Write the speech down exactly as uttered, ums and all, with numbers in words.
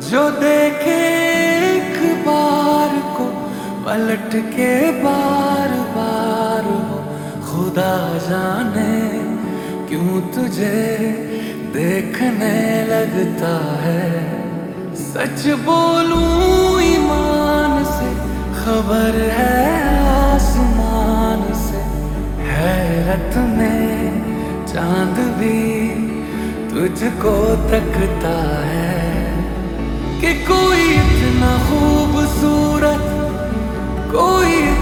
जो देखे एक बार को पलट के बार बार हो, खुदा जाने क्यों तुझे देखने लगता है। सच बोलूं ईमान से, खबर है आसमान से, हैरत में चांद भी तुझको तकता है कि कोई इतना खूबसूरत, कोई